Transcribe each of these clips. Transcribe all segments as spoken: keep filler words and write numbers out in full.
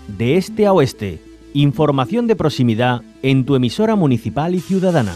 de este a oeste. Información de proximidad en tu emisora municipal y ciudadana.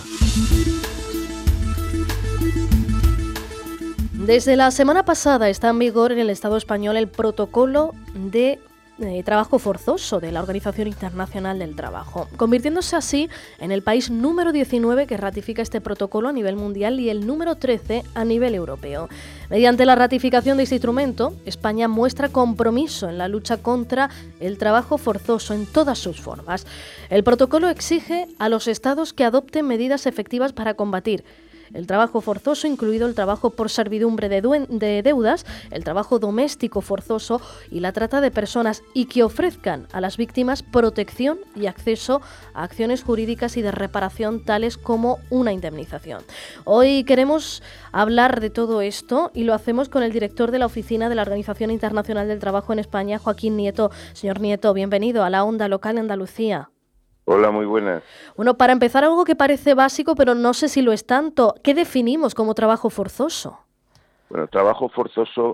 Desde la semana pasada está en vigor en el Estado español el protocolo de eh, trabajo forzoso de la Organización Internacional del Trabajo, convirtiéndose así en el país número diecinueve que ratifica este protocolo a nivel mundial y el número trece a nivel europeo. Mediante la ratificación de este instrumento, España muestra compromiso en la lucha contra el trabajo forzoso en todas sus formas. El protocolo exige a los Estados que adopten medidas efectivas para combatir el trabajo forzoso, incluido el trabajo por servidumbre de, de deudas, el trabajo doméstico forzoso y la trata de personas, y que ofrezcan a las víctimas protección y acceso a acciones jurídicas y de reparación tales como una indemnización. Hoy queremos hablar de todo esto y lo hacemos con el director de la Oficina de la Organización Internacional del Trabajo en España, Joaquín Nieto. Señor Nieto, bienvenido a la Onda Local en Andalucía. Hola, muy buenas. Bueno, para empezar, algo que parece básico, pero no sé si lo es tanto. ¿Qué definimos como trabajo forzoso? Bueno, trabajo forzoso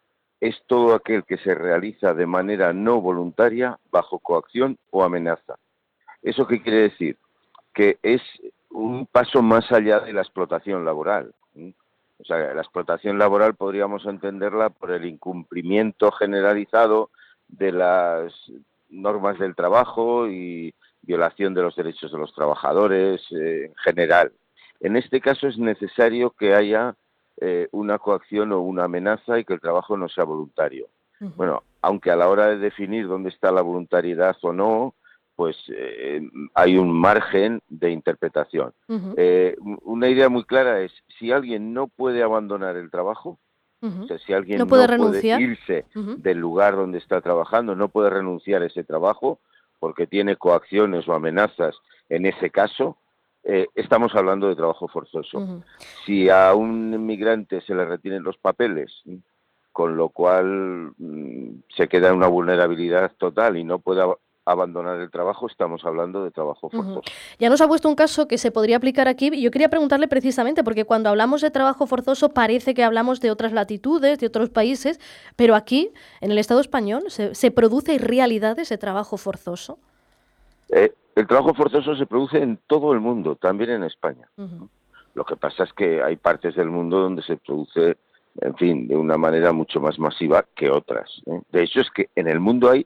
es todo aquel que se realiza de manera no voluntaria, bajo coacción o amenaza. ¿Eso qué quiere decir? Que es un paso más allá de la explotación laboral. O sea, la explotación laboral podríamos entenderla por el incumplimiento generalizado de las normas del trabajo y violación de los derechos de los trabajadores eh, en general. En este caso es necesario que haya eh, una coacción o una amenaza y que el trabajo no sea voluntario. Uh-huh. Bueno, aunque a la hora de definir dónde está la voluntariedad o no, pues eh, hay un margen de interpretación. Uh-huh. Eh, una idea muy clara es, si alguien no puede abandonar el trabajo, uh-huh. o sea, si alguien no puede, no renunciar. puede irse uh-huh. del lugar donde está trabajando, no puede renunciar a ese trabajo, porque tiene coacciones o amenazas, en ese caso, eh, estamos hablando de trabajo forzoso. Uh-huh. Si a un inmigrante se le retienen los papeles, con lo cual mmm, se queda en una vulnerabilidad total y no puede ab- abandonar el trabajo, estamos hablando de trabajo forzoso. Uh-huh. Ya nos ha puesto un caso que se podría aplicar aquí, y yo quería preguntarle precisamente, porque cuando hablamos de trabajo forzoso parece que hablamos de otras latitudes, de otros países, pero aquí, en el Estado español, ¿se, se produce en realidad ese trabajo forzoso? Eh, el trabajo forzoso se produce en todo el mundo, también en España. Uh-huh. Lo que pasa es que hay partes del mundo donde se produce, en fin, de una manera mucho más masiva que otras, ¿eh? De hecho, es que en el mundo hay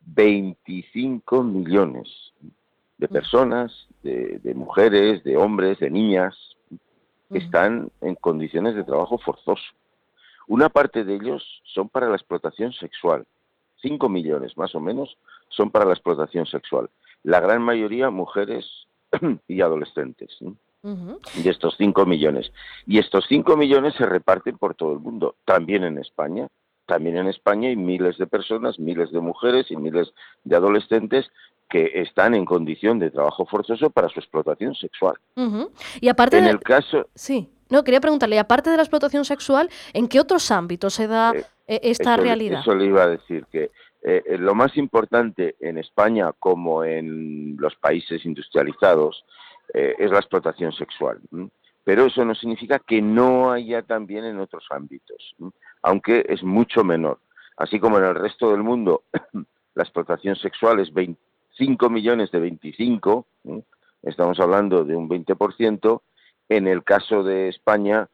veinticinco millones de personas, de, de mujeres, de hombres, de niñas, que están en condiciones de trabajo forzoso. Una parte de ellos son para la explotación sexual. Cinco millones, más o menos, son para la explotación sexual. La gran mayoría mujeres y adolescentes, ¿sí? Uh-huh. De estos cinco millones. Y estos cinco millones se reparten por todo el mundo, también en España. También en España hay miles de personas, miles de mujeres y miles de adolescentes que están en condición de trabajo forzoso para su explotación sexual. Uh-huh. Y aparte en de... el caso... Sí, no, quería preguntarle, aparte de la explotación sexual, ¿en qué otros ámbitos se da eh, esta eso, realidad? Eso le iba a decir, que eh, lo más importante en España, como en los países industrializados, eh, es la explotación sexual. ¿m? Pero eso no significa que no haya también en otros ámbitos, ¿m? aunque es mucho menor. Así como en el resto del mundo la explotación sexual es veinticinco millones de veinticinco, ¿m? estamos hablando de un veinte por ciento, en el caso de España,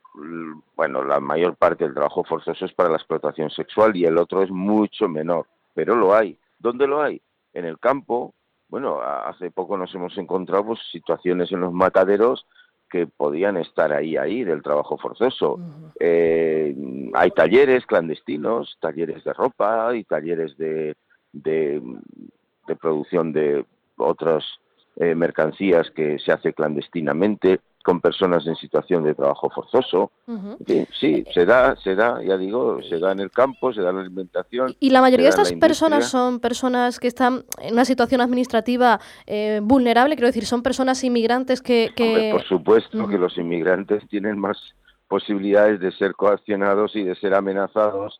bueno, la mayor parte del trabajo forzoso es para la explotación sexual y el otro es mucho menor, pero lo hay. ¿Dónde lo hay? En el campo. Bueno, hace poco nos hemos encontrado pues, situaciones en los mataderos que podían estar ahí, ahí, del trabajo forzoso. Uh-huh. Eh, hay talleres clandestinos, talleres de ropa y talleres de, de, de producción de otras eh, mercancías que se hace clandestinamente, con personas en situación de trabajo forzoso. Uh-huh. Sí, sí, se da, se da, ya digo, se da en el campo, se da en la alimentación. ¿Y la mayoría de estas personas son personas que están en una situación administrativa eh, vulnerable? Quiero decir, ¿son personas inmigrantes que...? que... Hombre, por supuesto uh-huh. que los inmigrantes tienen más posibilidades de ser coaccionados y de ser amenazados,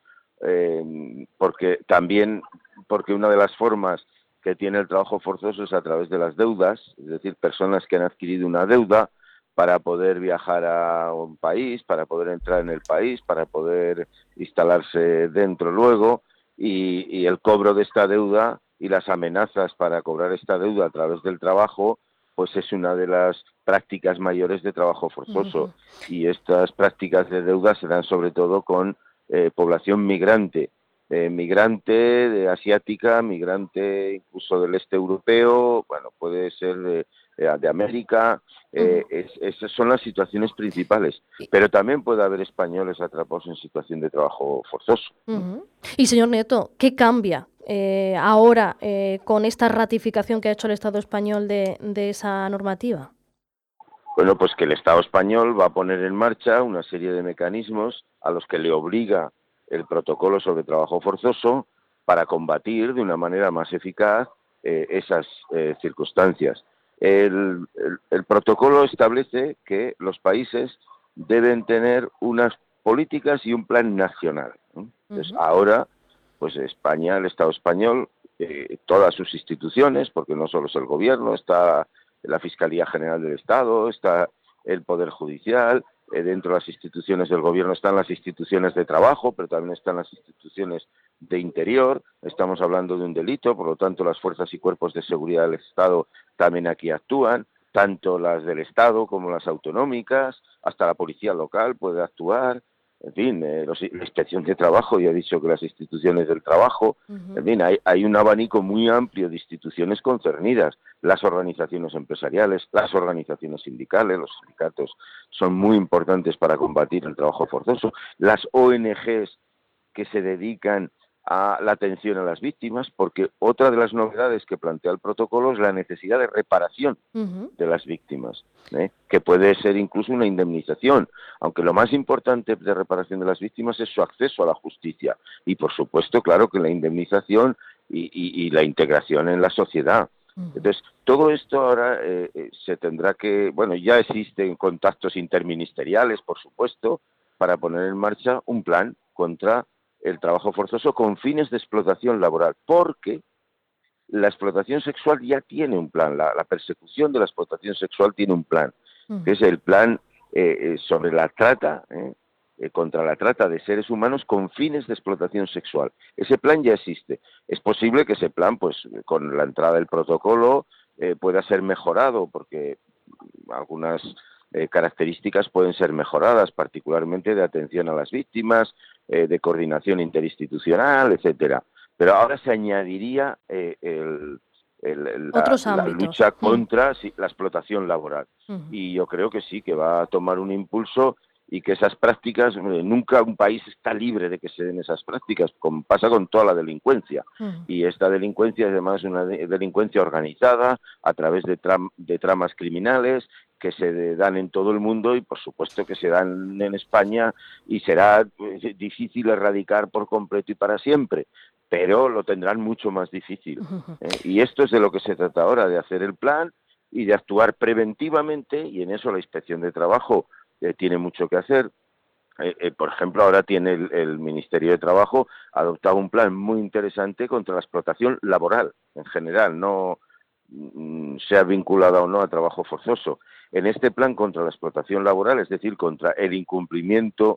eh, porque también, porque una de las formas que tiene el trabajo forzoso es a través de las deudas, es decir, personas que han adquirido una deuda para poder viajar a un país, para poder entrar en el país, para poder instalarse dentro luego, y, y el cobro de esta deuda y las amenazas para cobrar esta deuda a través del trabajo, pues es una de las prácticas mayores de trabajo forzoso. Uh-huh. Y estas prácticas de deuda se dan sobre todo con eh, población migrante, eh, migrante de asiática, migrante incluso del este europeo, bueno, puede ser de, de, de América, eh, uh-huh. es, esas son las situaciones principales. Pero también puede haber españoles atrapados en situación de trabajo forzoso. Uh-huh. Y señor Nieto, ¿qué cambia Eh, ahora, eh, con esta ratificación que ha hecho el Estado español de, de esa normativa? Bueno, pues que el Estado español va a poner en marcha una serie de mecanismos a los que le obliga el protocolo sobre trabajo forzoso para combatir de una manera más eficaz eh, esas eh, circunstancias. El, el, el protocolo establece que los países deben tener unas políticas y un plan nacional, ¿no? Entonces, uh-huh. ahora pues España, el Estado español, eh, todas sus instituciones, porque no solo es el gobierno, está la Fiscalía General del Estado, está el Poder Judicial, eh, dentro de las instituciones del gobierno están las instituciones de trabajo, pero también están las instituciones de interior, estamos hablando de un delito, por lo tanto las fuerzas y cuerpos de seguridad del Estado también aquí actúan, tanto las del Estado como las autonómicas, hasta la policía local puede actuar. En fin, eh, los, la inspección de trabajo, ya he dicho que las instituciones del trabajo, uh-huh. en fin, hay, hay un abanico muy amplio de instituciones concernidas, las organizaciones empresariales, las organizaciones sindicales, los sindicatos son muy importantes para combatir el trabajo forzoso, las O N Ges que se dedican a la atención a las víctimas, porque otra de las novedades que plantea el protocolo es la necesidad de reparación uh-huh. de las víctimas, ¿eh? que puede ser incluso una indemnización, aunque lo más importante de reparación de las víctimas es su acceso a la justicia y, por supuesto, claro que la indemnización y, y, y la integración en la sociedad. Uh-huh. Entonces, todo esto ahora eh, eh, se tendrá que, bueno, ya existen contactos interministeriales, por supuesto, para poner en marcha un plan contra el trabajo forzoso con fines de explotación laboral, porque la explotación sexual ya tiene un plan, la, la persecución de la explotación sexual tiene un plan, uh-huh. que es el plan eh, sobre la trata, eh, eh, contra la trata de seres humanos con fines de explotación sexual. Ese plan ya existe. Es posible que ese plan, pues con la entrada del protocolo, eh, pueda ser mejorado, porque algunas eh, características pueden ser mejoradas, particularmente de atención a las víctimas, eh, de coordinación interinstitucional, etcétera. Pero ahora se añadiría eh, el, el, el, la, la lucha contra sí, la explotación laboral. Uh-huh. Y yo creo que sí, que va a tomar un impulso y que esas prácticas, eh, nunca un país está libre de que se den esas prácticas, como pasa con toda la delincuencia. Uh-huh. Y esta delincuencia es además una de, delincuencia organizada a través de, tram, de tramas criminales que se dan en todo el mundo y por supuesto que se dan en España y será eh, difícil erradicar por completo y para siempre, pero lo tendrán mucho más difícil. Uh-huh. ¿eh? Y esto es de lo que se trata ahora, de hacer el plan y de actuar preventivamente, y en eso la Inspección de Trabajo eh, tiene mucho que hacer. Eh, eh, por ejemplo, ahora tiene el, el Ministerio de Trabajo adoptado un plan muy interesante contra la explotación laboral en general, no mm, sea vinculada o no a trabajo forzoso. En este plan contra la explotación laboral, es decir, contra el incumplimiento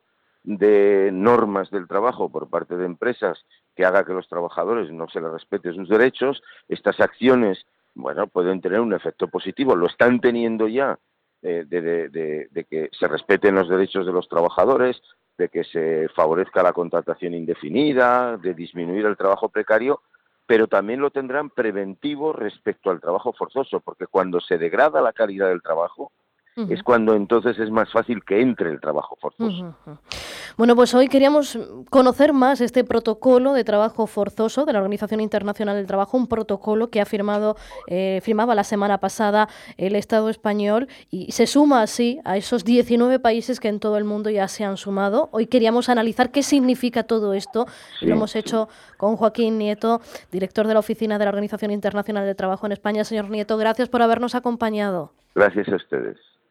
de normas del trabajo por parte de empresas que haga que los trabajadores no se les respete sus derechos, estas acciones, bueno, pueden tener un efecto positivo, lo están teniendo ya, eh, de, de, de, de que se respeten los derechos de los trabajadores, de que se favorezca la contratación indefinida, de disminuir el trabajo precario, pero también lo tendrán preventivo respecto al trabajo forzoso, porque cuando se degrada la calidad del trabajo, uh-huh. es cuando entonces es más fácil que entre el trabajo forzoso. Uh-huh. Bueno, pues hoy queríamos conocer más este protocolo de trabajo forzoso de la Organización Internacional del Trabajo, un protocolo que ha firmado, eh, firmaba la semana pasada el Estado español y se suma así a esos diecinueve países que en todo el mundo ya se han sumado. Hoy queríamos analizar qué significa todo esto. Sí, Lo hemos sí. hecho con Joaquín Nieto, director de la Oficina de la Organización Internacional del Trabajo en España. Señor Nieto, gracias por habernos acompañado. Gracias a ustedes.